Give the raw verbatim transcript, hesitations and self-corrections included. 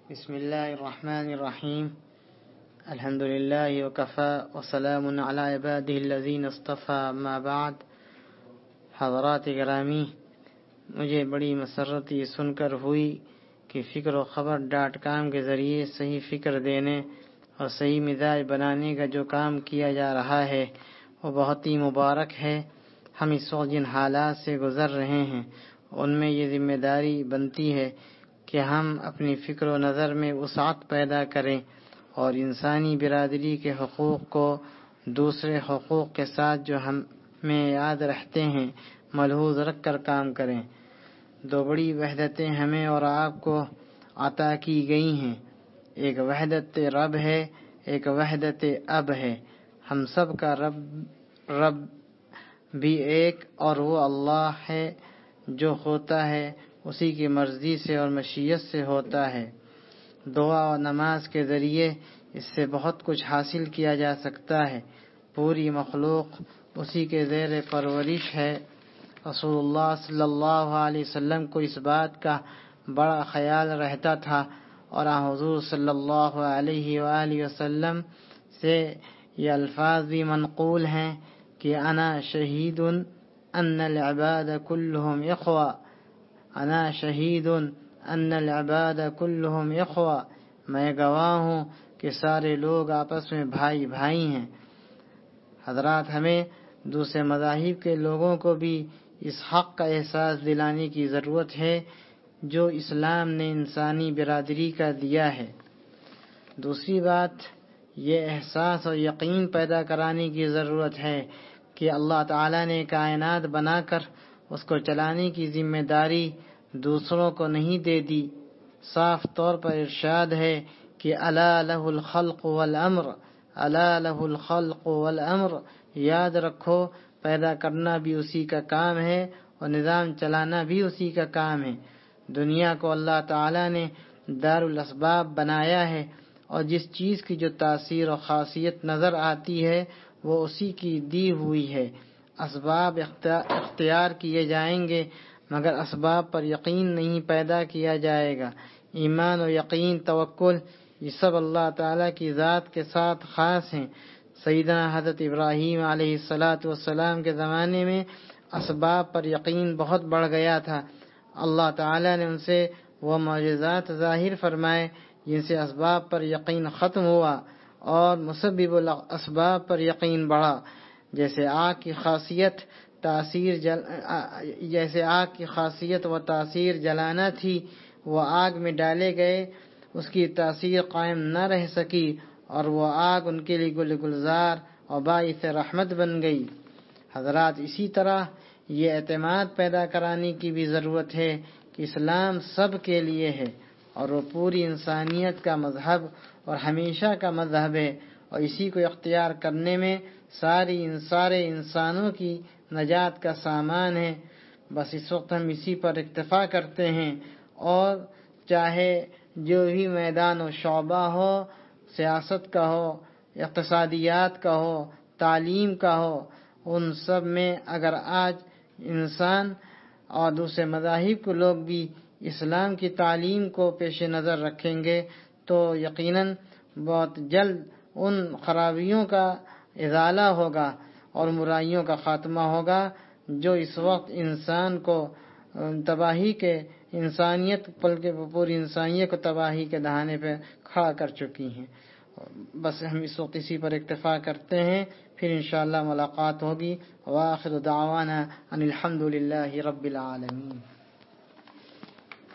بسم اللہ الرحمن الرحیم الحمد للہ وکفی وسلام علی عبادہ الذین اصطفی اما بعد۔ حضرات گرامی، مجھے بڑی مسرت یہ سن کر ہوئی کہ فکر و خبر ڈاٹ کام کے ذریعے صحیح فکر دینے اور صحیح مزاج بنانے کا جو کام کیا جا رہا ہے وہ بہت ہی مبارک ہے۔ ہم اس وقت جن حالات سے گزر رہے ہیں ان میں یہ ذمہ داری بنتی ہے کہ ہم اپنی فکر و نظر میں وسعت پیدا کریں اور انسانی برادری کے حقوق کو دوسرے حقوق کے ساتھ جو ہمیں یاد رہتے ہیں ملحوظ رکھ کر کام کریں۔ دو بڑی وحدتیں ہمیں اور آپ کو عطا کی گئی ہیں، ایک وحدت رب ہے، ایک وحدت اب ہے۔ ہم سب کا رب رب بھی ایک اور وہ اللہ ہے جو ہوتا ہے اسی کی مرضی سے اور مشیت سے ہوتا ہے۔ دعا اور نماز کے ذریعے اس سے بہت کچھ حاصل کیا جا سکتا ہے۔ پوری مخلوق اسی کے زیر پرورش ہے۔ رسول اللہ صلی اللہ علیہ وسلم کو اس بات کا بڑا خیال رہتا تھا اور حضور صلی اللہ علیہ وآلہ وسلم سے یہ الفاظ بھی منقول ہیں کہ انا شہید ان العباد کلہم اخوہ، انا شہید ان العباد کلہم اخوہ، میں گواہ ہوں کہ سارے لوگ آپس میں بھائی بھائی ہیں۔ حضرات، ہمیں دوسرے مذاہب کے لوگوں کو بھی اس حق کا احساس دلانے کی ضرورت ہے جو اسلام نے انسانی برادری کا دیا ہے۔ دوسری بات، یہ احساس اور یقین پیدا کرانے کی ضرورت ہے کہ اللہ تعالیٰ نے کائنات بنا کر اس کو چلانے کی ذمہ داری دوسروں کو نہیں دے دی۔ صاف طور پر ارشاد ہے کہ الا لہ الخلق والامر، الا لہ الخلق والامر، یاد رکھو پیدا کرنا بھی اسی کا کام ہے اور نظام چلانا بھی اسی کا کام ہے۔ دنیا کو اللہ تعالیٰ نے دار الاسباب بنایا ہے اور جس چیز کی جو تاثیر اور خاصیت نظر آتی ہے وہ اسی کی دی ہوئی ہے۔ اسباب اختیار کیے جائیں گے مگر اسباب پر یقین نہیں پیدا کیا جائے گا۔ ایمان و یقین، توکل، یہ سب اللہ تعالیٰ کی ذات کے ساتھ خاص ہیں۔ سیدنا حضرت ابراہیم علیہ الصلاۃ والسلام کے زمانے میں اسباب پر یقین بہت بڑھ گیا تھا۔ اللہ تعالیٰ نے ان سے وہ معجزات ظاہر فرمائے جن سے اسباب پر یقین ختم ہوا اور مسبب الاسباب پر یقین بڑھا۔ جیسے آگ کی خاصیت تاثیر جل جیسے آگ کی خاصیت و تاثیر جلانا تھی، وہ آگ میں ڈالے گئے، اس کی تاثیر قائم نہ رہ سکی اور وہ آگ ان کے لیے گل گلزار اور باعث رحمت بن گئی۔ حضرات، اسی طرح یہ اعتماد پیدا کرانے کی بھی ضرورت ہے کہ اسلام سب کے لیے ہے اور وہ پوری انسانیت کا مذہب اور ہمیشہ کا مذہب ہے اور اسی کو اختیار کرنے میں ساری سارے انسانوں کی نجات کا سامان ہے۔ بس اس وقت ہم اسی پر اکتفا کرتے ہیں اور چاہے جو بھی میدان و شعبہ ہو، سیاست کا ہو، اقتصادیات کا ہو، تعلیم کا ہو، ان سب میں اگر آج انسان اور دوسرے مذاہب کے لوگ بھی اسلام کی تعلیم کو پیش نظر رکھیں گے تو یقیناً بہت جلد ان خرابیوں کا ازالہ ہوگا اور برائیوں کا خاتمہ ہوگا جو اس وقت انسان کو تباہی کے انسانیت بلکہ پوری انسانیت کو تباہی کے دہانے پہ کھڑا کر چکی ہیں۔ بس ہم اس وقت اسی پر اکتفا کرتے ہیں، پھر انشاءاللہ ملاقات ہوگی۔ وآخر دعوانا ان الحمد للہ رب العالمین۔